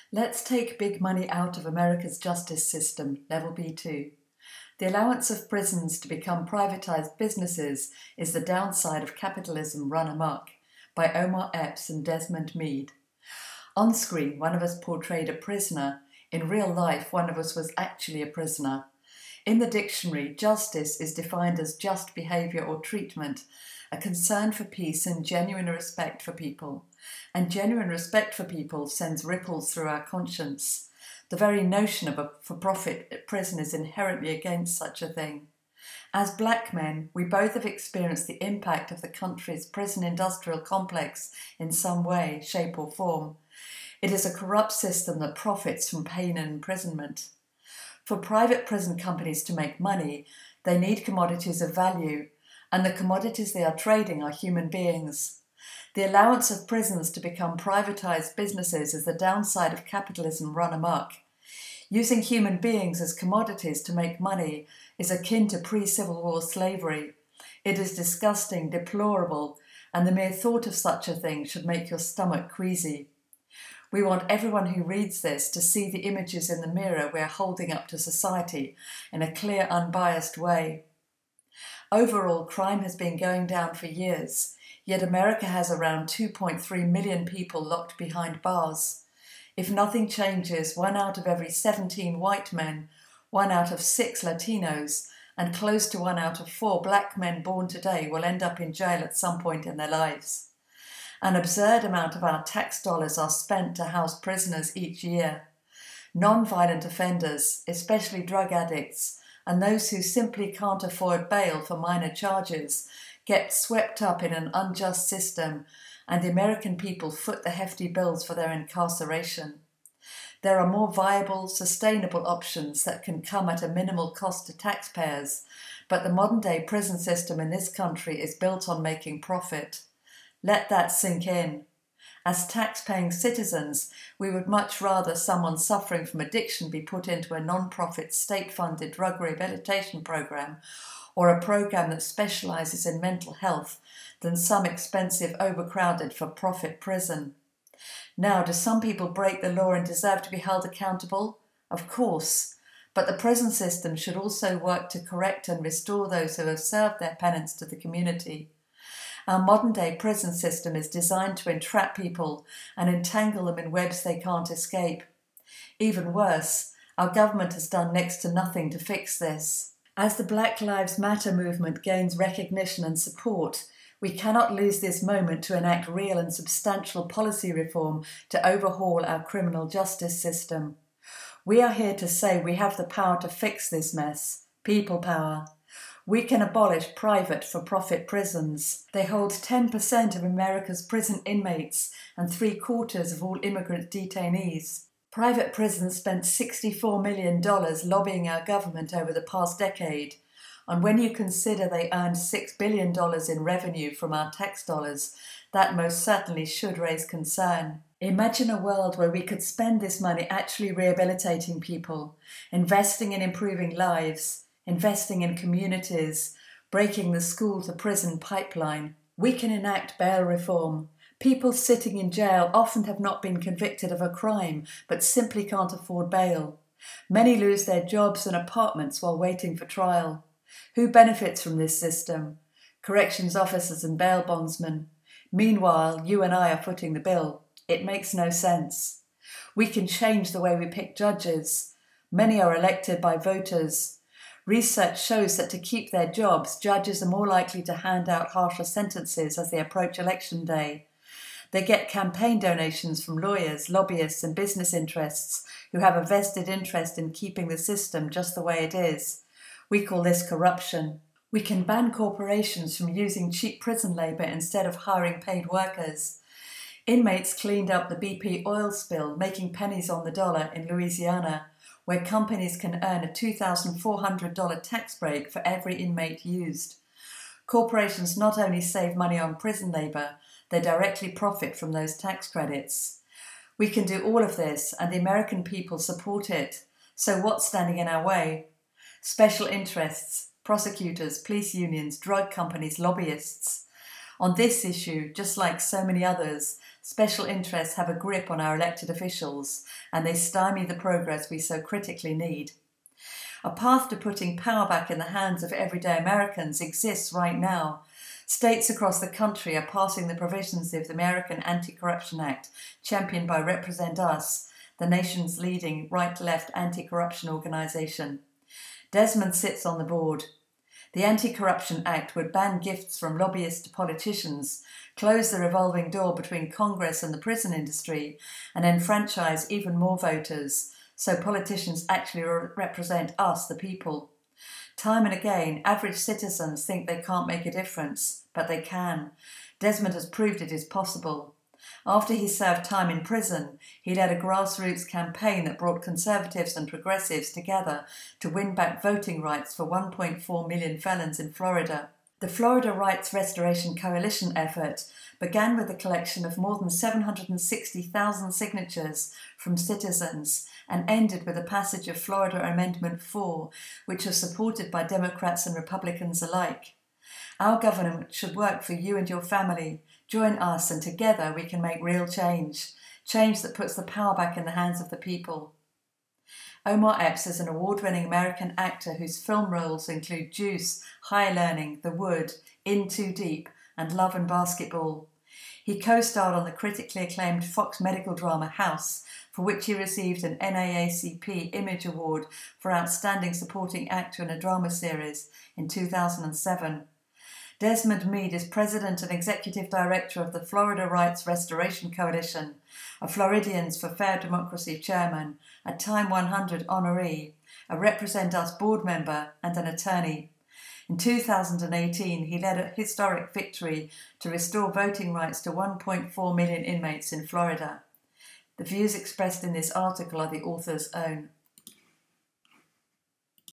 Let's take big money out of America's justice system, Level B2. The allowance of prisons to become privatized businesses is the downside of capitalism run amok, by Omar Epps and Desmond Meade. On screen, one of us portrayed a prisoner. In real life, one of us was actually a prisoner. In the dictionary, justice is defined as just behaviour or treatment, a concern for peace and genuine respect for people. And genuine respect for people sends ripples through our conscience. The very notion of a for-profit prison is inherently against such a thing. As black men, we both have experienced the impact of the country's prison industrial complex in some way, shape or form. It is a corrupt system that profits from pain and imprisonment. For private prison companies to make money, they need commodities of value, and the commodities they are trading are human beings. The allowance of prisons to become privatized businesses is the downside of capitalism run amok. Using human beings as commodities to make money is akin to pre-Civil War slavery. It is disgusting, deplorable, and the mere thought of such a thing should make your stomach queasy. We want everyone who reads this to see the images in the mirror we're holding up to society in a clear, unbiased way. Overall, crime has been going down for years, yet America has around 2.3 million people locked behind bars. If nothing changes, 1 out of every 17 white men, 1 out of 6 Latinos, and close to 1 out of 4 black men born today will end up in jail at some point in their lives. An absurd amount of our tax dollars are spent to house prisoners each year. Non-violent offenders, especially drug addicts, and those who simply can't afford bail for minor charges, get swept up in an unjust system, and the American people foot the hefty bills for their incarceration. There are more viable, sustainable options that can come at a minimal cost to taxpayers, but the modern-day prison system in this country is built on making profit. Let that sink in. As tax-paying citizens, we would much rather someone suffering from addiction be put into a non-profit state-funded drug rehabilitation program or a program that specialises in mental health than some expensive, overcrowded, for-profit prison. Now, do some people break the law and deserve to be held accountable? Of course. But the prison system should also work to correct and restore those who have served their penance to the community. Our modern-day prison system is designed to entrap people and entangle them in webs they can't escape. Even worse, our government has done next to nothing to fix this. As the Black Lives Matter movement gains recognition and support, we cannot lose this moment to enact real and substantial policy reform to overhaul our criminal justice system. We are here to say we have the power to fix this mess. People power. We can abolish private for-profit prisons. They hold 10% of America's prison inmates and 3/4 of all immigrant detainees. Private prisons spent $64 million lobbying our government over the past decade, and when you consider they earned $6 billion in revenue from our tax dollars, that most certainly should raise concern. Imagine a world where we could spend this money actually rehabilitating people, investing in improving lives, investing in communities, breaking the school-to-prison pipeline. We can enact bail reform. People sitting in jail often have not been convicted of a crime, but simply can't afford bail. Many lose their jobs and apartments while waiting for trial. Who benefits from this system? Corrections officers and bail bondsmen. Meanwhile, you and I are footing the bill. It makes no sense. We can change the way we pick judges. Many are elected by voters. Research shows that to keep their jobs, judges are more likely to hand out harsher sentences as they approach election day. They get campaign donations from lawyers, lobbyists, and business interests who have a vested interest in keeping the system just the way it is. We call this corruption. We can ban corporations from using cheap prison labour instead of hiring paid workers. Inmates cleaned up the BP oil spill, making pennies on the dollar in Louisiana, where companies can earn a $2,400 tax break for every inmate used. Corporations not only save money on prison labour, they directly profit from those tax credits. We can do all of this, and the American people support it. So what's standing in our way? Special interests, prosecutors, police unions, drug companies, lobbyists. On this issue, just like so many others, Special interests have a grip on our elected officials, and they stymie the progress we so critically need. A path to putting power back in the hands of everyday Americans exists right now. States across the country are passing the provisions of the American Anti-Corruption Act, championed by Represent Us, the nation's leading right-left anti-corruption organisation. Desmond sits on the board. The Anti-Corruption Act would ban gifts from lobbyists to politicians, close the revolving door between Congress and the prison industry, and enfranchise even more voters, so politicians actually represent us, the people. Time and again, average citizens think they can't make a difference, but they can. Desmond has proved it is possible. After he served time in prison, he led a grassroots campaign that brought conservatives and progressives together to win back voting rights for 1.4 million felons in Florida. The Florida Rights Restoration Coalition effort began with the collection of more than 760,000 signatures from citizens and ended with the passage of Florida Amendment 4, which was supported by Democrats and Republicans alike. Our government should work for you and your family. Join us, and together we can make real change that puts the power back in the hands of the people. Omar Epps is an award-winning American actor whose film roles include Juice, High Learning, The Wood, In Too Deep, and Love and Basketball. He co-starred on the critically acclaimed Fox medical drama House, for which he received an NAACP Image Award for Outstanding Supporting Actor in a Drama Series in 2007. Desmond Meade is President and Executive Director of the Florida Rights Restoration Coalition, a Floridians for Fair Democracy Chairman, a Time 100 honoree, a Represent Us board member, and an attorney. In 2018, he led a historic victory to restore voting rights to 1.4 million inmates in Florida. The views expressed in this article are the author's own.